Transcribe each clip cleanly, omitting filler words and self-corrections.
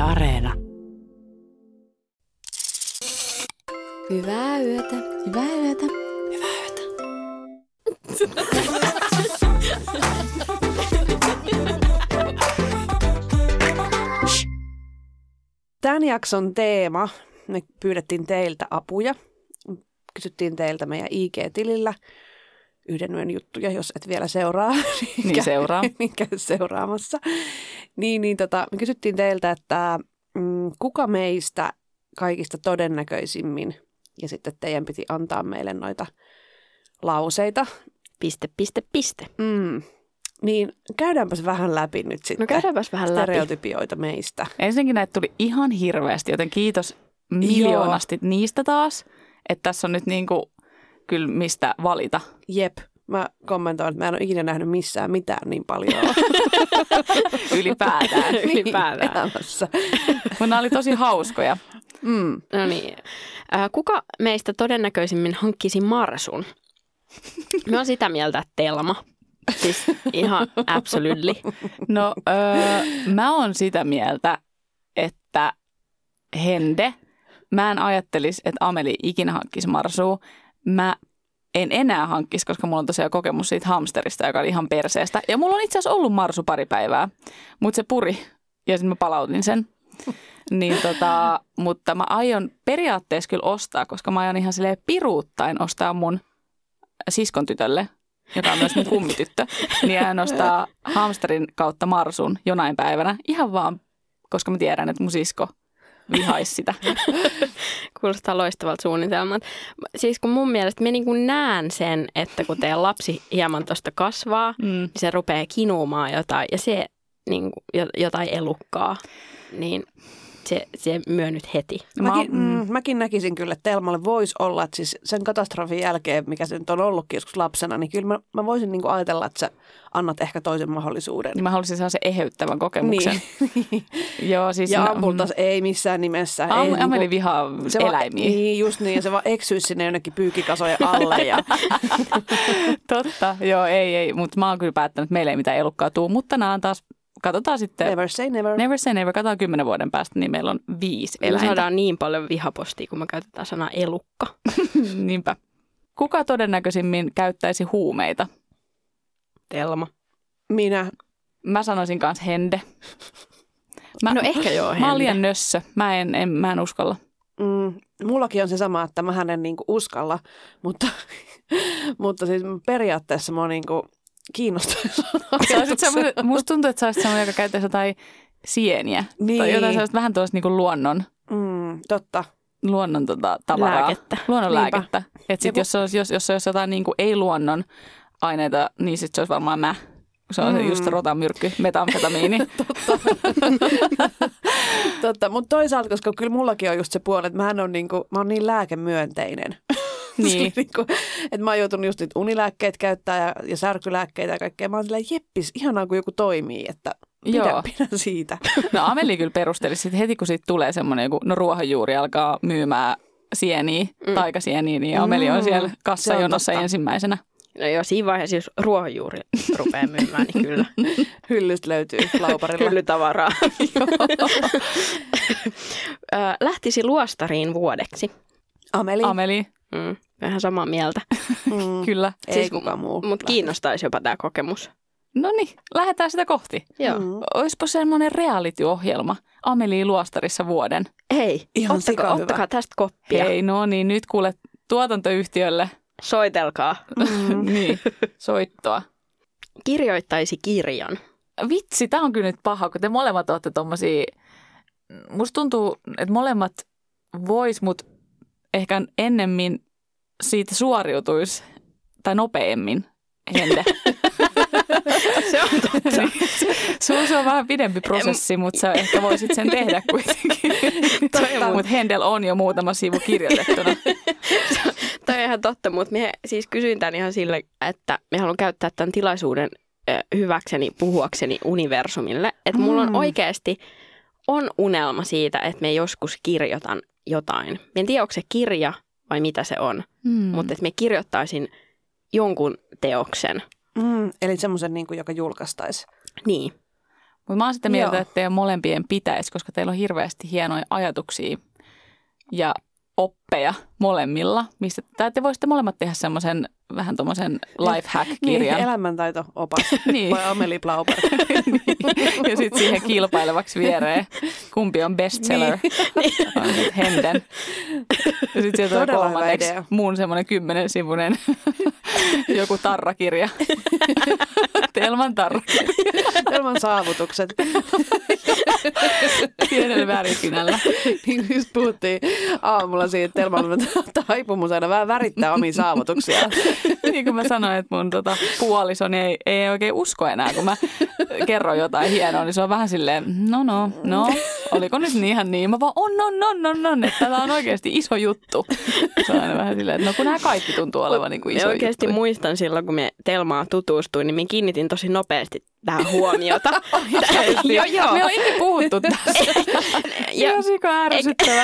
Areena. Hyvää yötä. Hyvää yötä. Hyvää yötä. Tämän jakson teema, me pyydettiin teiltä apuja. Kysyttiin teiltä meidän IG-tilillä yhden yön juttuja, jos et vielä seuraa. Niin seuraa. Niin käy seuraamassa. Me kysyttiin teiltä, että kuka meistä kaikista todennäköisimmin, ja sitten teidän piti antaa meille noita lauseita. Piste. Niin käydäänpäs vähän läpi nyt sitten. No käydäänpäs vähän läpi. Stereotypioita meistä. Ensinnäkin näitä tuli ihan hirveästi, joten kiitos miljoonasti niistä taas. Että tässä on nyt niinku kyllä mistä valita. Jep. Mä kommentoin, että mä en ole ikinä nähnyt missään mitään niin paljon. Ylipäätään. Elämässä. Mutta nämä oli tosi hauskoja. No niin. Kuka meistä todennäköisimmin hankkisi Marsun? Mä oon sitä mieltä, että Telma. Siis ihan absolutely. No mä oon sitä mieltä, että Hende. Mä en ajattelisi, että Ameli ikinä hankkisi Marsua. Mä en enää hankkisi, koska mulla on tosiaan kokemus siitä hamsterista, joka oli ihan perseestä. Ja mulla on itse asiassa ollut Marsu pari päivää, mutta se puri ja sitten mä palautin sen. Niin mutta mä aion periaatteessa kyllä ostaa, koska mä aion ihan silleen piruuttain ostaa mun siskon tytölle, joka on myös mun kummityttö, niin hän ostaa hamsterin kautta Marsun jonain päivänä. Ihan vaan, koska mä tiedän, että mun sisko vihaisi sitä. Kuulostaa loistavalta suunnitelmalta. Siis kun mun mielestä mä niin kuin näen sen, että kun teidän lapsi hieman tuosta kasvaa, niin se rupeaa kinuumaan jotain ja se niin kuin, jotain elukkaa, niin se myö nyt heti. Mäkin näkisin kyllä, että Telmalle voisi olla, että siis sen katastrofin jälkeen, mikä se nyt on ollutkin joskus lapsena, niin kyllä mä voisin niin kuin ajatella, että sä annat ehkä toisen mahdollisuuden. Niin mä haluaisin saada se eheyttävän kokemuksen. Niin. Joo, siis ja Ampultas ei missään nimessä. Ameli vihaa eläimiä. Niin, just niin. Ja se vaan eksyisi sinne jonnekin pyykkikasojen alle. Ja totta, joo, ei. Mutta mä oon kyllä päättänyt, että meillä ei mitään elukkaa tuu. Mutta nämä on taas, katsotaan sitten. Never say never. Never say never. Katsotaan 10 vuoden päästä, niin meillä on 5 eläintä. Me saadaan niin paljon vihapostia, kun me käytetään sanaa elukka. Niinpä. Kuka todennäköisimmin käyttäisi huumeita? Telma. Minä. Mä sanoisin kanssa Hende. No ehkä joo, Hende. Mä oon liian nössö. Mä en uskalla. Mullakin on se sama, että mä en niinku uskalla, mutta siis periaatteessa mä oon niinku kiinnostuisi. Musta tuntuu, että sä olisit sellainen, joka käyttäisi jotain sieniä. Niin. Tai jotain sellaista vähän tuollaista niinku luonnon. Totta. Luonnon tavaraa. Lääkettä. Luonnon lääkettä. Että sit jos olisi jotain niinku ei-luonnon aineita, niin sit se olisi varmaan mä. Se on just rotamyrkky, metamfetamiini. Totta, mutta toisaalta, koska kyllä mullakin on just se puoli, että mä oon niin lääkemyönteinen. Niin. Että mä oon joutunut just niitä unilääkkeitä käyttää ja särkylääkkeitä ja kaikkea. Mä oon silleen, jeppis, ihanaa kun joku toimii, että pidän siitä. No Ameli kyllä perusteli sitten heti, kun siitä tulee semmoinen joku, ruohonjuuri alkaa myymään sieniä, taikasieniä, niin Ameli on siellä kassajonossa ensimmäisenä. No joo, siinä vaiheessa, jos ruohonjuuri rupeaa myymään, niin kyllä. Hyllystä löytyy lauparilla. Hyllytavaraa. Lähtisi luostariin vuodeksi. Ameli. Vähän samaa mieltä. Kyllä. Ei kukaan muu. Mutta kiinnostaisi jopa tämä kokemus. No niin, lähdetään sitä kohti. Joo. Olisiko semmoinen reality-ohjelma Ameli luostarissa vuoden? Hei, ihan ottakaa tästä koppia. Hei, no niin, nyt kuule tuotantoyhtiölle. Soitelkaa. Niin, soittoa. Kirjoittaisi kirjan. Vitsi, tää on kyllä nyt paha, kun te molemmat olette tommosia. Musta tuntuu, että molemmat vois, mutta ehkä ennemmin siitä suoriutuisi, tai nopeammin, Hende. Se on totta. Se on vähän pidempi prosessi, mutta sä ehkä voisit sen tehdä kuitenkin. Mutta Hendel on jo muutama sivu kirjoitettuna. Toi on ihan totta, mutta me siis kysyin tämän ihan sille, että me haluan käyttää tämän tilaisuuden hyväkseni, puhuakseni universumille. Että mulla on oikeasti unelma siitä, että me joskus kirjoitan jotain. Mä en tiedä, onko se kirja vai mitä se on, mutta että me kirjoittaisin jonkun teoksen. Eli semmoisen, niin kuin, joka julkaistaisi. Niin. Mutta mä oon sitä mieltä, että teidän molempien pitäisi, koska teillä on hirveästi hienoja ajatuksia ja oppeja molemmilla. Mistä te voisitte molemmat tehdä semmoisen vähän tommosen lifehack-kirjan. Niin, elämäntaito-opas. Niin. Vai Amelie Blauberg. Niin. Ja sitten siihen kilpailevaksi viereen, kumpi on bestseller. Niin. On sitten Henden. Ja sitten sieltä on kolmanneksi mun semmoinen 10-sivuinen joku tarrakirja. Telman tarrakirja. Telman saavutukset. Pienellä värikynällä. Niin just puhuttiin aamulla siitä, että Telman on taipumus aina vähän värittää omia saavutuksia. Niin kuin mä sanoin, että mun puolisoni ei oikein usko enää, kun mä kerron jotain hienoa, niin se on vähän silleen, no, oliko nyt niin ihan niin? Mä vaan, on, että tämä on oikeasti iso juttu. Se on aina vähän silleen, että no kun nämä kaikki tuntuu olevan niin kuin iso juttu. Oikeasti muistan silloin, kun me Telmaan tutustuin, niin me kiinnitin tosi nopeasti tähän huomiota. Joo. Me on itse puhuttu tästä. Ja siko ärsyttävä.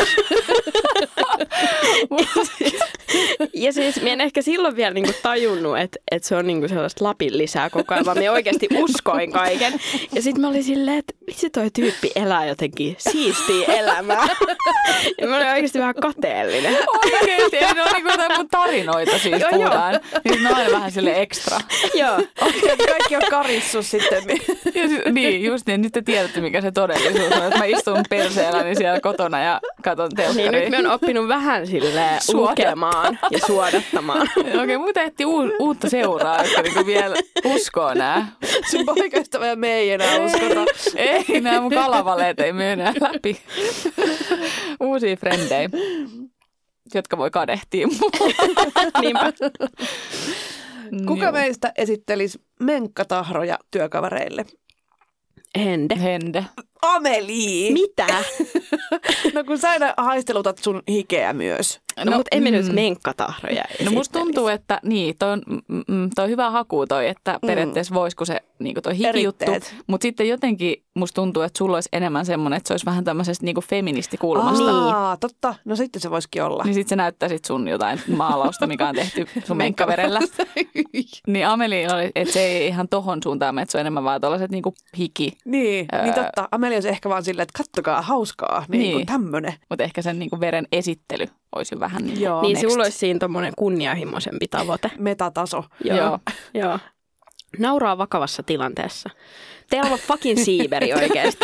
Ja siis mä en ehkä silloin vielä niinku tajunnut, että se on niinku sellaista Lapin lisää koko ajan, vaan mä oikeasti uskoin kaiken. Ja sitten mä olin silleen, että vitsi toi tyyppi elää jotenkin siistiä elämää. Ja mä olin oikeasti vähän kateellinen. Oikeasti, ei ne ole niinku jotain mun tarinoita siis puhutaan. Niin ne on aina vähän silleen ekstra. Joo. Kaikki on karissut sitten. Niin, just niin. Nyt te tiedätte, mikä se todellisuus on. Että mä istun perseelläni siellä kotona ja katon telkkaria. Niin nyt mä oon oppinut vähän silleen lukemaan ja suodattamaan. Okei, muuta etti uutta seuraa, jotka niinku vielä uskoo nää. Sun poikaystävä ja me ei enää uskota. Ei, nämä mun kalavaleet ei mene enää läpi. Uusia frendejä, jotka voi kadehtia mua. Niinpä. Kuka meistä esittelisi menkkatahroja työkavereille? Hende. Amelie! Mitä? No kun sä aina haistelutat sun hikeä myös. No mutta emme nyt menkkatahroja No musta tuntuu, että niin, toi on hyvä haku toi, että periaatteessa voisiko se niinku toi hikijuttu. Mutta sitten jotenkin musta tuntuu, että sulla olisi enemmän semmoinen, että se olisi vähän tämmöisestä niinku feministikulmasta. Totta. No sitten se voisikin olla. Niin sitten se näyttää sit sun jotain maalausta, mikä on tehty sun menkkaverellä. Niin Amelie oli, että se ei ihan tohon suuntaan, että se on enemmän vaan tollaiset niinku hiki. Niin totta. Amelie olisi ehkä vaan silleen, että kattokaa, hauskaa, niin. Tämmönen. Mutta ehkä sen niinku veren esittely olisi vähän niin. Joo, niin sulla olisi siinä tommoinen kunnianhimoisempi tavoite. Metataso. Joo. Nauraa vakavassa tilanteessa. Telma fucking siiberi oikeasti.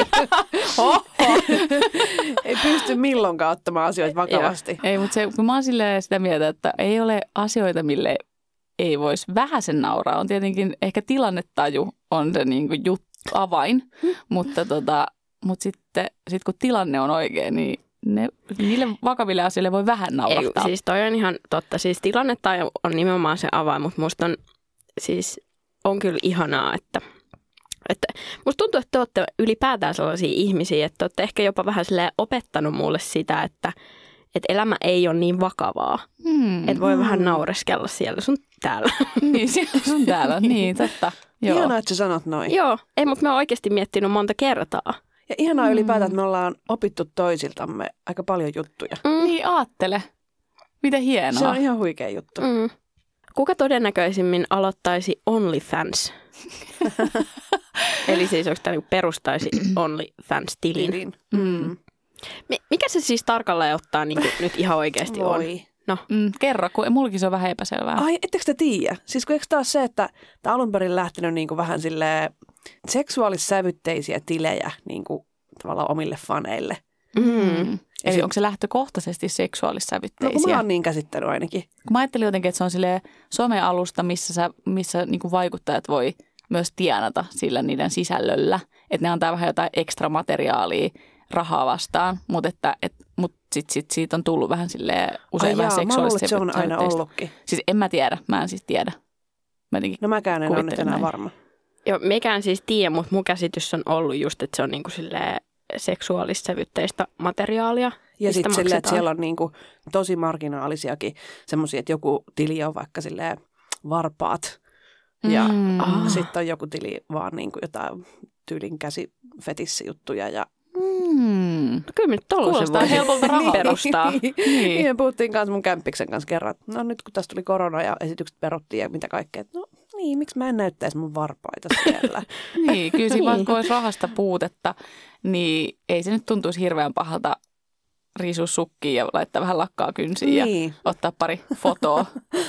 Ei pysty milloinkaan ottamaan asioita vakavasti. Ei, mutta kun mä oon sitä mieltä, että ei ole asioita, mille ei voisi vähäsen nauraa. On tietenkin ehkä tilannetaju on se niinku avain, mutta sitten kun tilanne on oikein, niin niille vakaville asioille voi vähän naurahtaa. Ei, siis toi on ihan totta. Siis tilannetaju on nimenomaan se avain, mutta musta on kyllä ihanaa, että musta tuntuu, että te olette ylipäätään sellaisia ihmisiä, että te olette ehkä jopa vähän opettanut mulle sitä, että elämä ei ole niin vakavaa. Että voi vähän naureskella siellä sun täällä. Niin, siellä sun täällä. Niin, totta. Ihanaa, että sä sanot noin. Joo, ei, mutta mä oon oikeasti miettinyt monta kertaa. Ja ihanaa ylipäätään, että me ollaan opittu toisiltamme aika paljon juttuja. Niin, aattele. Miten hienoa. Se on ihan huikea juttu. Kuka todennäköisimmin aloittaisi OnlyFans? Eli siis onko tämä perustaisi OnlyFans-tilin? Mikä se siis tarkalleen ottaa niin nyt ihan oikeasti on? No. Kerro, kun mullakin se on vähän epäselvää. Ai, ettekö te tiedä? Siis kun eikö taas se, että tämä alun perin lähtenyt niin kuin vähän silleen seksuaalissävytteisiä tilejä niin kuin tavallaan omille faneille. Eli onko se lähtökohtaisesti seksuaalissävytteisiä? No mä oon niin käsittänyt ainakin. Mä ajattelin jotenkin, että se on silleen somealusta, missä niin kuin vaikuttajat voi myös tienata sillä niiden sisällöllä. Että ne antaa vähän jotain ekstra materiaalia rahaa vastaan, mutta sitten siitä on tullut vähän silleen usein vähän seksuaalisesti. Mä luulen, että se on aina ollutkin. Siis en mä tiedä, mä en siis tiedä. Mäkään en ole nyt enää varma. Joo, mekään siis tiedä, mutta mun käsitys on ollut just, että se on niinku silleen seksuaalissävytteistä materiaalia. Ja sitten silleen, että siellä on niinku tosi marginaalisiakin semmoisia, että joku tili on vaikka silleen varpaat. Ja sitten on joku tili vaan niinku jotain tyylin käsifetissijuttuja ja kyllä nyt tollaisen voi helpolta rahaa perustaa. Niin, me puhuttiin kanssa mun kämppiksen kanssa kerran. No nyt kun tästä tuli korona ja esitykset peruttiin ja mitä kaikkea. No Niin, miksi mä en näyttäisi mun varpaita siellä? Niin, kyllä siinä vaikka olisi rahasta puutetta, niin ei se nyt tuntuisi hirveän pahalta riisua sukkiin ja laittaa vähän lakkaa kynsiin ja ottaa pari fotoa.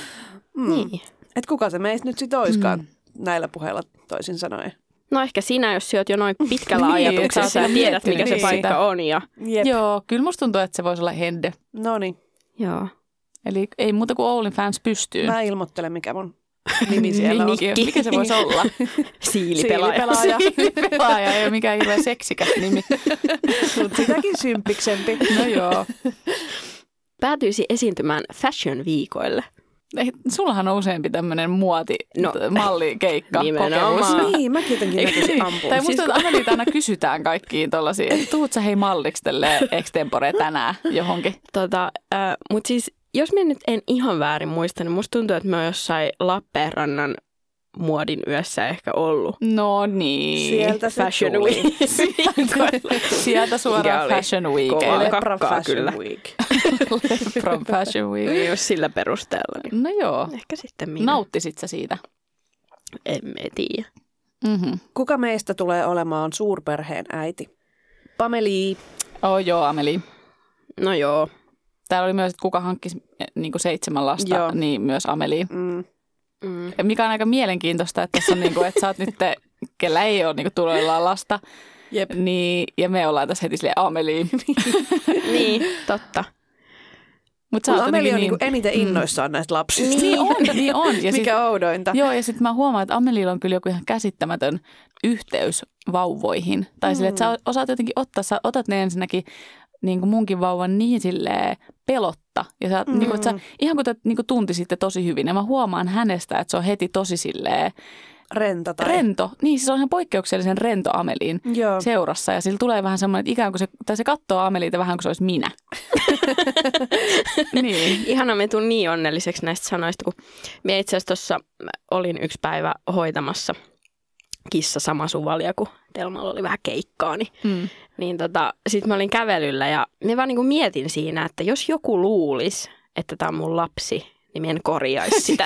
Niin. Et kuka se meistä nyt sitten oiskaan näillä puheilla toisin sanoen? No ehkä sinä, jos oot jo noin pitkällä ajatuksessa ja tiedät, mikä se paikka on. Ja... Joo, kyllä musta tuntuu, että se voisi olla Hende. Noniin. Joo. Eli ei muuta kuin Oulin fans pystyy. Mä ilmoittelen, mikä mun nimi siellä on. Mikä se voisi olla? Siilipelaaja. Siilipelaaja, ei ole mikään hirveän seksikäs nimi. Mutta sitäkin symppiksempi. No joo. Päätyisi esiintymään fashion-viikoille. Sullahan on useampi tämmöinen malli-keikka kokemus. Niin, mäkin jotenkin näkisin ampua. Tai musta Amelilta aina kysytään kaikkiin tollaisia, että tuut sä hei malliksi tälleen extempore tänään johonkin. Mutta siis jos mä nyt en ihan väärin muista, niin musta tuntuu, että mä oon jossain Lappeenrannan muodin yössä ehkä ollut. No niin. Sieltä se Fashion tuli. Week. Sieltä suoraan Fashion Weekille. Lepra Fashion kyllä. Week. From Fashion Week. Jos sillä perusteella. Niin No joo. ehkä sitten minä. Nauttisit sä siitä? Emme tiedä. Mm-hmm. Kuka meistä tulee olemaan suurperheen äiti? Pameli. Joo, Ameli. No joo. Täällä oli myös, että kuka hankkisi niin 7 lasta, Joo. niin myös Ameli. Mikä on aika mielenkiintoista, että tässä on niin kuin, että sä oot nyt, kellä ei ole niin tuloillaan lasta. Jep. Niin, ja me ollaan tässä heti silleen Ameli. Niin, totta. Mutta Ameli on niin eniten innoissaan näistä lapsista. Niin on. Ja mikä oudointa. Joo, ja sitten mä huomaan, että Amelilla on kyllä joku ihan käsittämätön yhteys vauvoihin. Tai silleen, että sä osaat jotenkin ottaa, sä otat ne ensinnäkin niin kuin munkin vauvan niin silleen pelotta. Ja sä, niin kuin, että sä ihan kuin niin kuin tuntisitte tosi hyvin. Ja mä huomaan hänestä, että se on heti tosi silleen rento. Niin, siis se on ihan poikkeuksellisen rento Amelin seurassa. Ja sillä tulee vähän semmoinen, että ikään kuin se katsoo Ameliita vähän kuin se olisi minä. Niin. Ihana, me tuun niin onnelliseksi näistä sanoista, kun minä itse asiassa tuossa olin yksi päivä hoitamassa kissa sama suvalia, kun Telmalla oli vähän keikkaa, niin sitten mä olin kävelyllä ja mä vaan niin mietin siinä, että jos joku luulisi, että tämä on mun lapsi, niin mä en korjaisi sitä.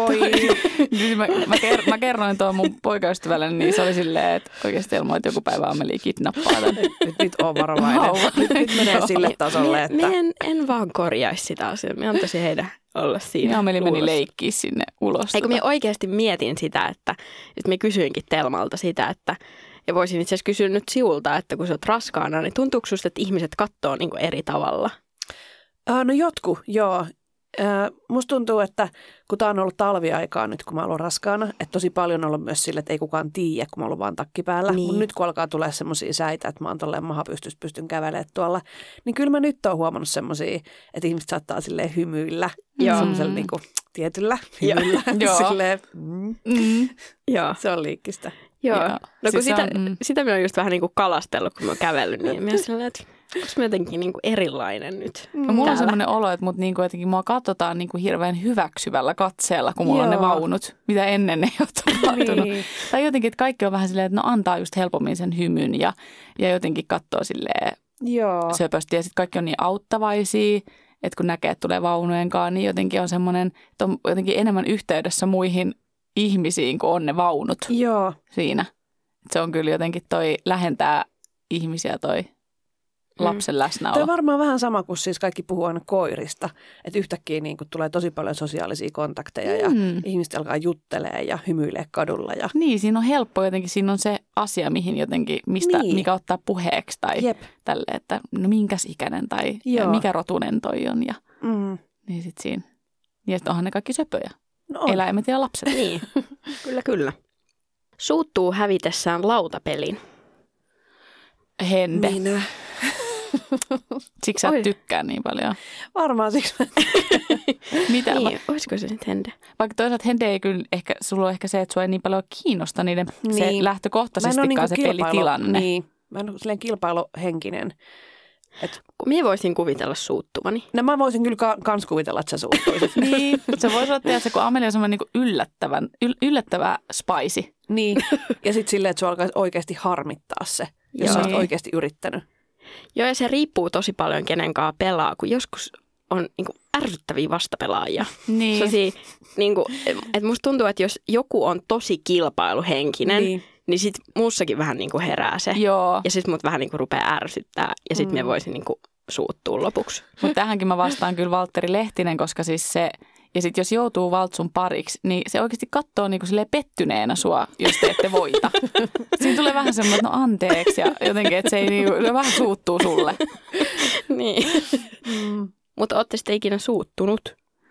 Mä kerroin tuon mun poikaystävälle, niin se oli silleen, että oikeasti Telmo, että joku päivä Ameli kidnappaa tämän. Nyt on varovainen. Nyt menee sille tasolle, että... En vaan korjaisi sitä asiaa. Mä antaisin heidän olla siinä. Ja Ameli meni leikkiä sinne ulos. Eikö mä oikeasti mietin sitä, että mä kysyinkin Telmalta sitä, että ja voisin itse asiassa kysyä nyt siulta, että kun sä oot raskaana, niin tuntuuko susta, että ihmiset katsoo niin kuin eri tavalla? No jotkut, joo. Musta tuntuu, että kun tää on ollut talviaikaa nyt, kun mä oon raskaana, että tosi paljon on ollut myös sille, että ei kukaan tiedä, kun mä oon vaan takki päällä. Niin. Mutta nyt kun alkaa tulla semmoisia säitä, että mä oon tolleen mahapystyssä pystyn kävelemään tuolla, niin kyllä mä nyt oon huomannut semmoisia, että ihmiset saattaa silleen hymyillä. Semmoisella niinku tietyllä hymyillä. Silleen, Joo. Se on liikkistä. Joo. No kun sitä minä oon just vähän niin kuin kalastellut, kun mä oon kävellyt, niin minä silleen, että onko mä jotenkin niin kuin erilainen nyt? No, mulla on semmoinen olo, että niin kuin jotenkin mua katsotaan niin kuin hirveän hyväksyvällä katseella, kun mulla on ne vaunut, mitä ennen ei ole tapahtunut. Niin. Tai jotenkin, että kaikki on vähän silleen, että no antaa just helpommin sen hymyn ja jotenkin katsoo silleen söpösti. Ja sitten kaikki on niin auttavaisia, että kun näkee, että tulee vaunujenkaan, niin jotenkin on semmoinen, että on jotenkin enemmän yhteydessä muihin ihmisiin, kun on ne vaunut siinä. Se on kyllä jotenkin lähentää ihmisiä toi lapsen läsnäolo. Tämä on varmaan vähän sama kuin siis kaikki puhuu aina koirista, että yhtäkkiä niin tulee tosi paljon sosiaalisia kontakteja ja ihmiset alkaa juttelemaan ja hymyilee kadulla. Ja... Niin, siinä on helppo jotenkin, siinä on se asia, mihin jotenkin, mikä ottaa puheeksi tai tälle, että no minkäs ikäinen tai mikä rotunen toi on ja niin sit siinä. Ja sitten onhan ne kaikki söpöjä. No eläimet ja lapset. Niin, kyllä. Suuttuu hävitessään lautapelin. Hende. Minä. Siksi sä et tykkää niin paljon. Varmaan siksi. Mitä? Niin, olisiko se nyt Hende? Vaikka toisaalta Hende ei kyllä, sulla on ehkä se, että sua ei niin paljon kiinnosta niiden se lähtökohtaisestikaan se pelitilanne. Niin, mä en ole silleen kilpailuhenkinen. Minä voisin kuvitella suuttuvani. No mä voisin kyllä kans kuvitella, että sä suuttuisit. Niin, se voisi olla tietysti, kun Amelia on semmoinen niin yllättävä spicy. Niin, ja sitten silleen, että sua alkaisi oikeasti harmittaa se, jos sä oot oikeasti yrittänyt. Joo, ja se riippuu tosi paljon kenenkaan pelaa, kun joskus on niin kuin ärsyttäviä vastapelaajia. Niin. Niinku, että musta tuntuu, että jos joku on tosi kilpailuhenkinen, niin sit muussakin vähän niinku herää se. Joo. Ja sit mut vähän niinku rupeaa ärsyttää ja sit me voisin niinku suuttua lopuksi. Mutta tähänkin mä vastaan kyllä Valtteri Lehtinen, koska siis se, ja sitten jos joutuu Valtsun pariksi, niin se oikeasti katsoo niinku silleen pettyneenä sua, jos te ette voita. Siinä tulee vähän semmoinen, että no anteeksi ja jotenkin, että se ei niinku, vähän suuttuu sulle. Niin. Mutta ootte sitten ikinä suuttunut?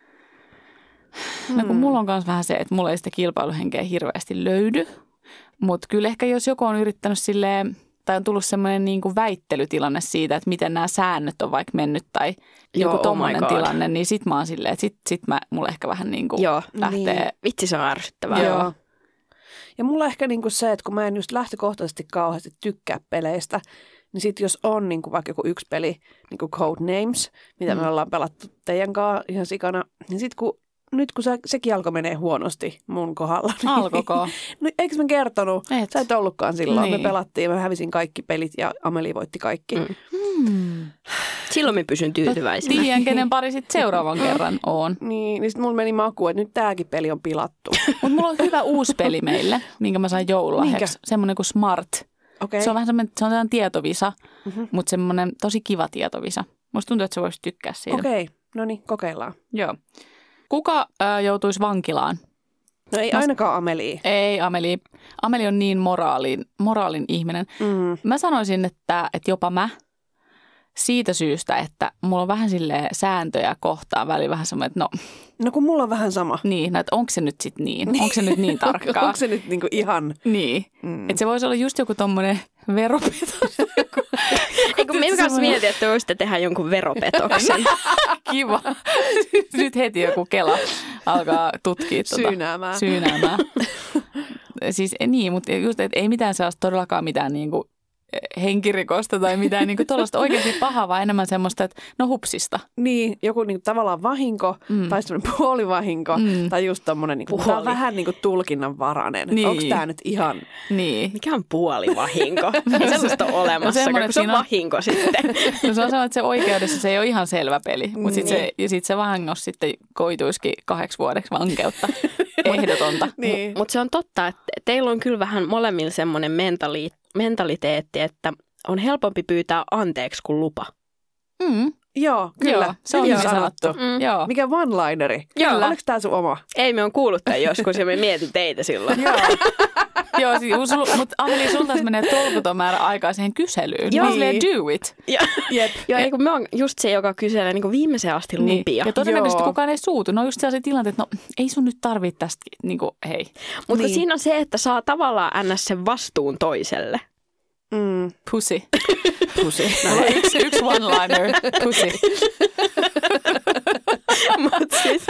No kun mulla on myös vähän se, että mulla ei sitä kilpailuhenkeä hirveästi löydy. Mutta kyllä ehkä jos joku on yrittänyt silleen, tai on tullut semmoinen niinku väittelytilanne siitä, että miten nämä säännöt on vaikka mennyt tai joku tommoinen tilanne, niin sit mä oon silleen, että sit mulla ehkä vähän niinku lähtee. Niin. Vitsi, se on ärsyttävää. Joo. Ja mulla ehkä niinku se, että kun mä en just lähtökohtaisesti kauheasti tykkää peleistä, niin sit jos on niinku vaikka joku yksi peli, niinku Codenames, mitä me ollaan pelattu teidän kanssa ihan sikana, niin sit nyt kun sekin alkoi menee huonosti mun kohdalla. Niin, alkoiko? No eikö mä kertonut? Sä et ollutkaan silloin. Niin. Me pelattiin, mä hävisin kaikki pelit ja Ameli voitti kaikki. Silloin mä pysyn tyytyväisenä. Tiedän, kenen pari sitten seuraavan kerran on. Niin sit mulla meni maku, että nyt tääkin peli on pilattu. Mutta mulla on hyvä uusi peli meille, minkä mä sain joululahjaksi. Semmoinen kuin Smart. Okay. Se on vähän semmoinen tietovisa, mutta semmoinen tosi kiva tietovisa. Musta tuntuu, että sä voisit tykkää siitä. Okei, no niin, kokeillaan. Joo. Kuka joutuisi vankilaan? No ei ainakaan Ameli. Ei Ameli. Ameli on niin moraalin ihminen. Mä sanoisin, että jopa mä. Siitä syystä, että mulla on vähän silleen sääntöjä kohtaan väliin vähän semmoinen, että No kun mulla on vähän sama. Niin, että onko se nyt sitten niin? Onko se nyt niin tarkkaa? Onko se nyt niinku ihan? Niin. Että se voisi olla just joku tommonen veropetos. Eikö me kanssa mietin, että voisitte tehdä jonkun veropetoksen? Kiva. Nyt heti joku Kela alkaa tutkia syynäämään. Siis niin, mutta just, että ei mitään sellaista todellakaan mitään niinku henkirikosta tai mitään niinku tuollaista oikeasti pahaa, vaan enemmän semmoista, että no hupsista. Niin, joku niinku tavallaan vahinko tai semmoinen puolivahinko tai just tommonen, niinku, tämä on vähän niinku tulkinnanvarainen. Niin. Onko tämä nyt ihan? Niin. Mikä on puolivahinko? Ei sellaista ole olemassa, koska se on vahinko sitten. No se on sellainen, että se oikeudessa se ei ole ihan selvä peli, mutta sitten se vahingossa sitten koituisikin 8 vuodeksi vankeutta. Ehdotonta. Niin. Mutta se on totta, että teillä on kyllä vähän molemmilla semmoinen mentaliteetti, että on helpompi pyytää anteeksi kuin lupa. Joo, kyllä. Joo, se on hyvin sanottu. Joo. Mikä one-lineri? Joo. Oliko tämä sun oma? Ei, me on kuullut tämän joskus ja me mietin teitä silloin. Joo, mutta Ameli, sulta menee tolkuton määrä aikaa siihen kyselyyn. Joo. Silleen do it. Jep. Joo, niin me on just se, joka kyselee niin viimeiseen asti lupia. Ja todennäköisesti kukaan ei suutu. No just sellaisia tilanteita, että no ei sun nyt tarvitse tästä, niin kuin hei. Mutta siinä on se, että saa tavallaan ns. Sen vastuun toiselle. Pussy. Pussy. No, yksi one-liner. Pussy. Mutta siis,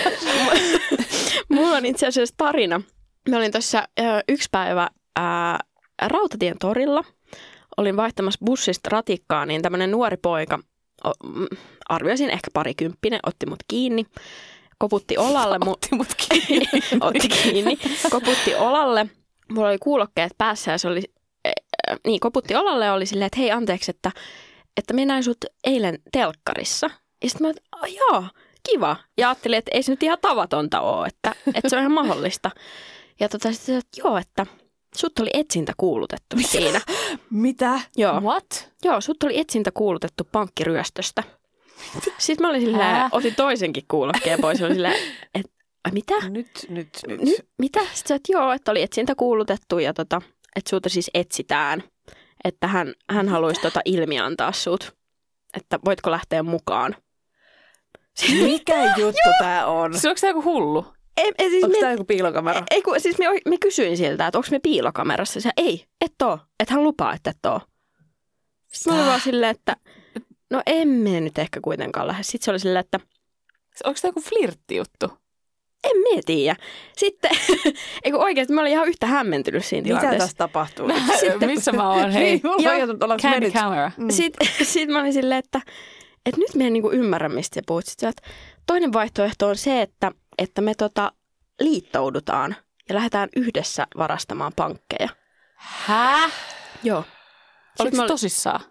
mulla on itse asiassa tarina. Mä olin tuossa yksi päivä Rautatien torilla. Olin vaihtamassa bussista ratikkaa, niin tämmöinen nuori poika, arvioisin ehkä 20, otti mut kiinni. Koputti olalle. Otti kiinni. Koputti olalle. Mulla oli kuulokkeet päässä ja se oli, koputti olalle ja oli silleen, että hei anteeksi, että minä näin sut eilen telkkarissa. Ja sitten mä olin, joo, kiva. Ja ajattelin, että ei se nyt ihan tavatonta ole, että se on ihan mahdollista. Ja sitten että joo, että sut oli etsintä kuulutettu siinä. Mitä? Joo. What? Joo, sut oli etsintä kuulutettu pankkiryöstöstä. Sitten mä olin silleen, otin toisenkin kuulokkeen pois. Olin silleen, että mitä? Nyt. Mitä? Sitten sä, että joo, että oli etsintä kuulutettu ja että sulta siis etsitään. Että hän haluaisi ilmiantaa sut. Että voitko lähteä mukaan? Mikä juttu tää on? Onko tämä joku hullu? Siis onko tämä joku piilokamera? Siis me kysyin siltä, että onko me piilokamerassa. Se ei, et oo. Että hän lupaa, että et oo. Sitten mä olin vaan silleen, että no emme nyt ehkä kuitenkaan lähde. Sitten se oli silleen, että onko tämä joku flirttijuttu? En tiedä. Sitten, eikö oikeasti mä olin ihan yhtä hämmentynyt siinä tilanteessa. Mitä tässä tapahtuu? Missä mä oon? Hei, Candy camera. Sitten mä olin silleen, että nyt me en niinku ymmärrä, mistä sä puhut. Sitten että toinen vaihtoehto on se, että me liittoudutaan ja lähdetään yhdessä varastamaan pankkeja. Hää? Joo. Oliko se tosissaan?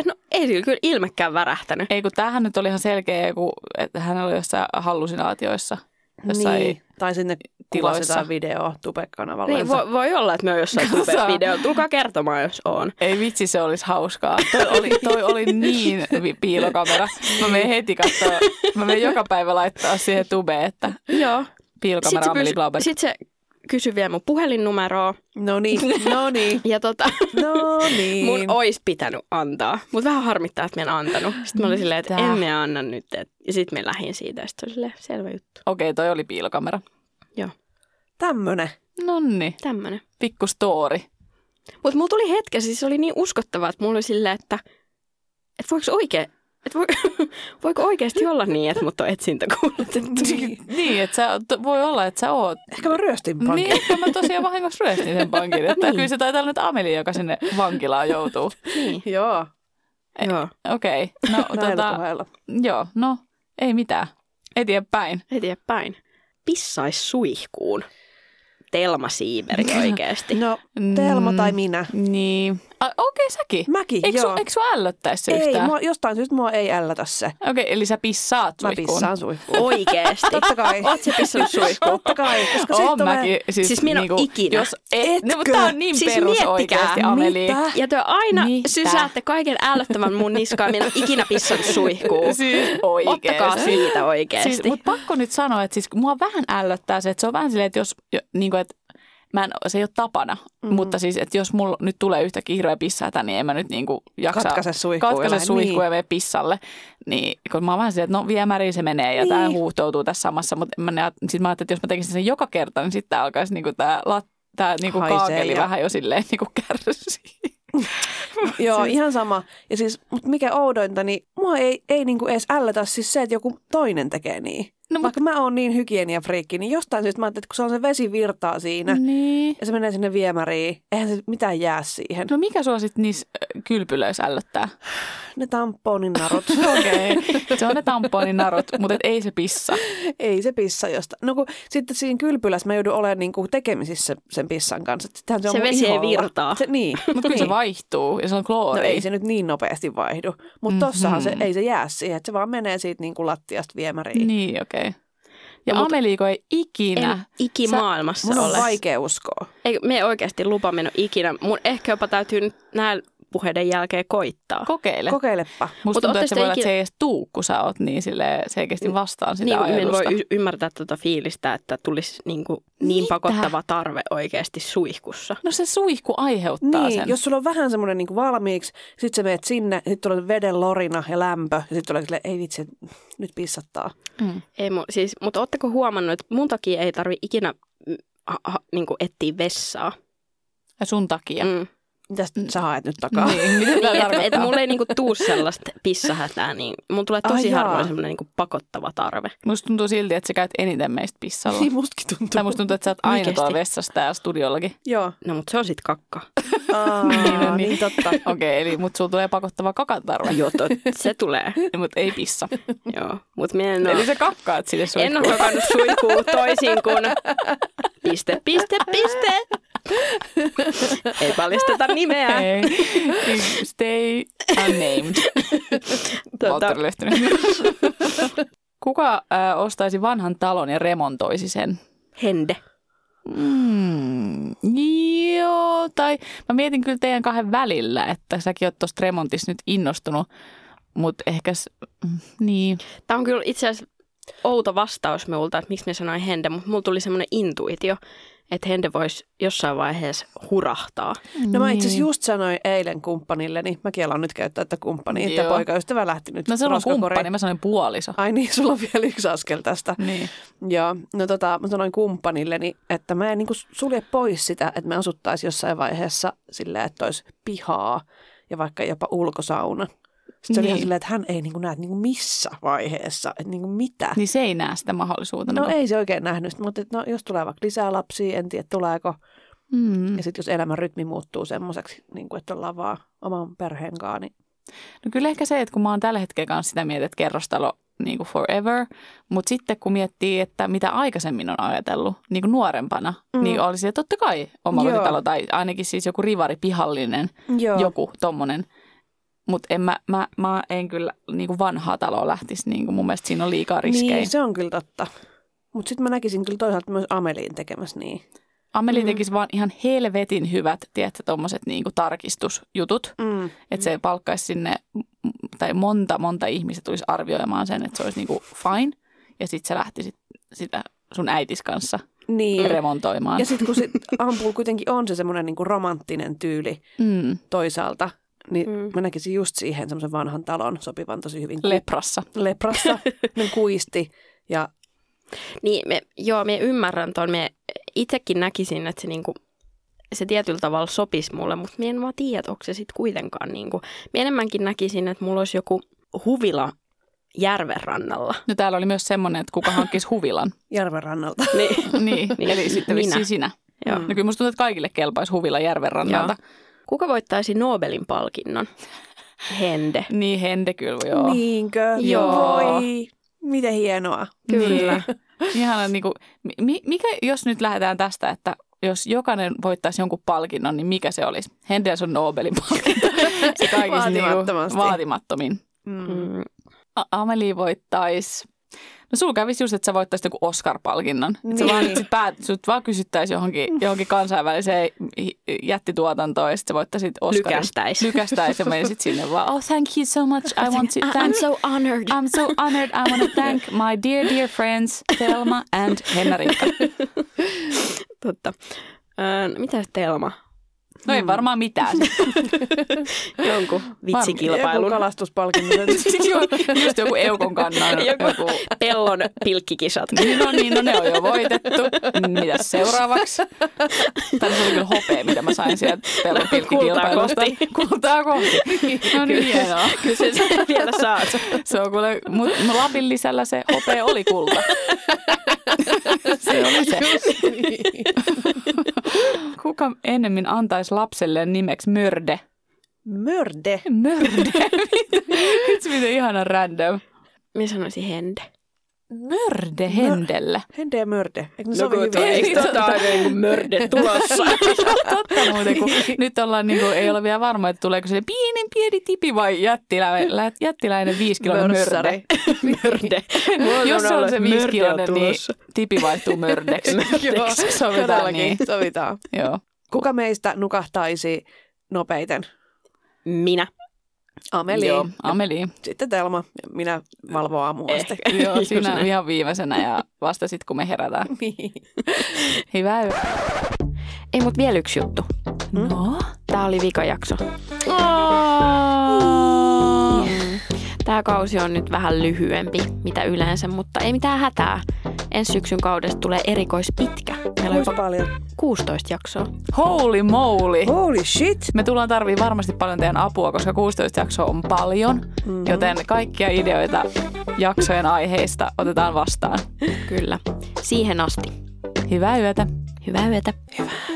No ei kyllä ilmekään värähtänyt. Ei, kun tämähän nyt oli ihan selkeä, että hän oli jossain hallusinaatioissa. Niin, tai sinne tiloissa. kuvastetaan video Tube-kanavalle. Niin, voi olla, että me on jossain Tube-video. Tulkaa kertomaan, jos on. Ei vitsi, se olisi hauskaa. Toi oli niin piilokamera. Mä menen heti katsoa. Mä menen joka päivä laittaa siihen Tubeen, että Joo. piilokamera Amelie Blauberg. Sitten se kysyi vielä mun puhelinnumeroa. No niin. Ja No niin. mun olisi pitänyt antaa. Mutta vähän harmittaa, että mä en antanut. Sitten mä olin silleen, että en me anna nyt. Ja sitten me lähdin siitä. Ja sitten oli silleen, selvä juttu. Okei, toi oli piilokamera. Joo. Tämmönen. Nonni. Tämmönen. Pikku story. Mutta mulla tuli hetken, siis se oli niin uskottavaa, että mulla oli silleen, että voiko oikein... Voiko oikeasti olla niin, että mut on etsintäkuulutettu? Niin, että voi olla, että sä oot. Ehkä mä ryöstin pankin. Niin, ehkä mä tosiaan vahingossa ryöstin sen pankin. Että kyllä se taitaa olla nyt Amelie, joka sinne vankilaan joutuu. Niin. Joo. Joo. Okei. No, Näillä puheilla. joo, no ei mitään. Eteenpäin. Eteenpäin. Pissais suihkuun. Telma Siiberi oikeasti. No, Telma tai minä. Niin. Okei, säkin. Mäkin, eikö joo. Eikö sua ällöttäisi se Ei, yhtään? jostain syystä mua ei ällätä se. Okei, eli sä pissaat Mä suihkuun. pissaan suihkuun. Oikeesti. Totta kai. Oot sä pissannut suihkuun? Totta kai, koska Oon sit tulee... mäkin. Siis minä ikinä. Jos no, mutta Etkö? tää on niin Siis perus miettikää. oikeasti, Amelie. Mitä? Ja te aina Mitä? sysäätte kaiken ällöttävän mun niskaan. Minä en ole ikinä pissannut suihkuun. Siis oikeesti. Ottakaa siitä oikeesti. Siis, mutta pakko nyt sanoa, että siis mua vähän ällöttää se, että se on vähän silleen, että jos, niin kuin, että se ei ole tapana, mutta siis, että jos mulla nyt tulee yhtäkkiä hirveä pissätä, niin en mä nyt niin kuin jaksa Katkaise suihkuun ja mene pissalle. Niin, kun mä oon vähän silleen, että no viemäriin se menee ja Niin. tää huuhtoutuu tässä samassa, mutta sit mä ajattelin, että jos mä tekisin sen joka kerta, niin sitten tää alkaisi niin kuin tää niin kuin Haisee kaakeli ja- vähän jo silleen niin kuin kärsii. Joo, ihan sama. Ja siis, mutta mikä oudointa, niin mua ei niinku edes ällätä siis se, että joku toinen tekee niin. No, Vaikka mä oon niin hygieniafriikki, niin jostain syystä mä ajattelin, että kun se on se vesi virtaa siinä Niin. ja se menee sinne viemäriin, eihän se mitään jää siihen. No mikä sua sitten niissä kylpylöissä ällöttää? Ne tamponinarut. Okei, se on ne tamponinarut, mutta ei se pissa. Ei se pissa jostain. No kun sitten siinä kylpylässä mä joudun olemaan niinku tekemisissä sen pissan kanssa. Sittenhän se on Se mun vesi ei iholla. virtaa. Se, niin. Mutta kyllä se vaihtuu ja se on kloori. No ei se nyt niin nopeasti vaihdu. Mutta tossahan se ei se jää siihen, että se vaan menee siitä niinku lattiasta viemäriin. Niin, okei. Ja No, mut Ameliiko ei ikinä. En ikimaailmassa Mun on ole. vaikea uskoa. Ei, me ei oikeasti lupa mennä ikinä. Mun ehkä jopa täytyy nyt näin puheiden jälkeen koittaa. Kokeile. Kokeilepa. Musta tuntuu, että se ootte voi olla, että ikinä- se ei edes tuu, kun sä oot niin selkeästi vastaan sitä Niin, en ajatusta. voi ymmärtää tuota fiilistä, että tulisi niin Mitä? pakottava tarve oikeasti suihkussa. No se suihku aiheuttaa Niin, sen. jos sulla on vähän semmoinen niin valmiiksi, sit sä menet sinne, sit tulee veden lorina ja lämpö, ja sit tulee silleen, ei vitsi, nyt pissattaa. Ei, mutta ootteko huomannut, että mun takia ei tarvi ikinä niin etsiä vessaa. Ja sun takia. Mitäs sä haet nyt takaa? Niin, mitä Niin, tämä että tarkoittaa? mulla ei tuu sellaista pissahätää, niin mun tulee tosi harvoin semmoinen pakottava tarve. Musta tuntuu silti, että sä käyt eniten meistä pissalla. Niin mustakin tuntuu. Tai musta tuntuu, että sä oot aina Oikeesti? tuolla vessassa täällä studiollakin. Joo. No, mutta se on sitten kakka. Niin totta. Okei, eli mut sulla tulee pakottava kakantarve. Joo, se tulee. Mutta ei pissa. Joo, mutta minä en Eli ole. sä kakkaat sinne En suihkuun. ole kakannut suihkuun toisin kuin piste. Ei paljasteta nimeä. Ei. Stay unnamed. Valtteri Lehtonen. Kuka ostaisi vanhan talon ja remontoisi sen? Hende. Joo, tai mä mietin kyllä teidän kahden välillä, että säkin oot tuosta remontista nyt innostunut, mutta ehkä, niin. Tämä on kyllä itse asiassa outo vastaus minulta, että miksi me sanoin Hende, mutta mulla tuli semmoinen intuitio, että Hende voisi jossain vaiheessa hurahtaa. No mä itse asiassa just sanoin eilen kumppanilleni, mäkin alan nyt käyttää tätä kumppania, että Joo. poikaystävä lähti nyt No se on roskakoriin. kumppani, mä sanoin puoliso. Ai niin, sulla on vielä yksi askel tästä. Niin. Joo, no mä sanoin kumppanilleni, että mä en niinku sulje pois sitä, että me asuttaisiin jossain vaiheessa silleen, että olisi pihaa ja vaikka jopa ulkosauna. Sitten se oli ihan silleen, että hän ei niinku näe niinku missä vaiheessa, että niinku mitä. Niin se ei näe sitä mahdollisuutena. No ei se oikein nähnyt, mutta no, jos tulee vaikka lisää lapsia, en tiedä tuleeko. Ja sitten jos elämän rytmi muuttuu semmoiseksi, niin kuin, että ollaan vaan oman perheen kanssa, niin No kyllä ehkä se, että kun mä oon tällä hetkellä kanssa sitä mieltä, että kerrostalo niin kuin forever, mutta sitten kun miettii, että mitä aikaisemmin on ajatellut niin kuin nuorempana, niin olisi että totta kai omakotitalo tai ainakin siis joku rivari, pihallinen, Joo. joku tommonen. Mutta mä en kyllä niinku vanhaa taloa lähtisi. Niinku mun mielestä siinä on liikaa riskejä. Niin, se on kyllä totta. Mutta sitten mä näkisin kyllä toisaalta myös Ameliin tekemässä niin. Ameli tekisi vaan ihan helvetin hyvät, tiedätkö, tommoset niinku tarkistusjutut. Että se palkkaisi sinne, tai monta ihmistä tulisi arvioimaan sen, että se olisi niinku fine. Ja sitten se lähti sitä sun äitis kanssa remontoimaan. Ja sitten kun Ampul kuitenkin on se semmoinen niinku romanttinen tyyli toisaalta, niin mä näkisin just siihen semmoisen vanhan talon sopivan tosi hyvin. Leprassa, kuisti ja... Niin, me ymmärrän ton. Me itsekin näkisin, että se tietyllä tavalla sopisi mulle, mutta mä en vaan tiedä, onko se sitten kuitenkaan. Mä enemmänkin näkisin, että mulla olisi joku huvila järven rannalla. No täällä oli myös semmoinen, että kuka hankkisi huvilan. Järven rannalta. niin, eli sitten vissiin sinä. Joo. No kyllä musta tuntuu, että kaikille kelpaisi huvila järven rannalta. Joo. Kuka voittaisi Nobelin palkinnon? Hende. Niin, Hende kyllä, joo. Niinkö? Joo. Voi. Miten hienoa. Kyllä. Ihana, mikä, jos nyt lähdetään tästä, että jos jokainen voittaisi jonkun palkinnon, niin mikä se olisi? Hendellä on Nobelin palkinto. Se kaikista vaatimattomin. Amelie voittaisi. No sulla kävisi just, että sä voittaisit joku Oscar-palkinnon. Niin. Sut vaan kysyttäisiin johonkin kansainväliseen jättituotantoon ja sitten sä voittaisit Oscarin. Lykästäisi ja menisit sinne vaan, oh thank you so much. I want to thank... I'm so honored. I'm so honored. I want to thank my dear friends Telma and Henna-Riikka. Totta. Mitäs Telma? No ei varmaan mitään. Jonkun vitsikilpailun. Joku kalastuspalkinnon. Just joku Eukon kannan. Joku pellon pilkkikisat. No ne on jo voitettu. Mitäs seuraavaksi? Tänne oli kyllä hopea, mitä mä sain sieltä pellon pilkkikilpailusta. Kultaa kohti. No niin, hienoa. Kyllä se vielä saat. Se on kuule, Lapin lisällä se hopea oli kulta. Se oli se. Kuka ennemmin antaisi lapselle nimeksi Mörde? Mörde? Vitsi, miten ihana random. Minä sanoisin Hende. Mörde Hendelle. Hende ja Mörde. Eikö ne sovi hyvä? Eikö aina Mörde tulossa? Totta muuten, kun nyt ollaan, ei ole vielä varma, että tuleeko se pieni tipi vai jättiläinen 5 kilon mörde. Jos se on se 5 kiloinen, niin tipi vaihtuu mördeksi. Sovitaan. Joo. Kuka meistä nukahtaisi nopeiten? Minä. Amelie. Joo, Amelie. Sitten Telma. Minä valvon aamuun asti. Joo, sinä ihan viimeisenä ja vasta sitten, kun me herätään. Hyvää yötä. Ei, mut vielä yksi juttu. No? Tää oli vikajakso. Tää kausi on nyt vähän lyhyempi, mitä yleensä, mutta ei mitään hätää. Ensi syksyn kaudesta tulee erikoispitkä. Meillä on jopa paljon? 16 jaksoa. Holy moly! Holy shit! Me tullaan tarvii varmasti paljon teidän apua, koska 16 jaksoa on paljon, joten kaikkia ideoita jaksojen aiheista otetaan vastaan. Kyllä. Siihen asti. Hyvää yötä. Hyvää yötä. Hyvää.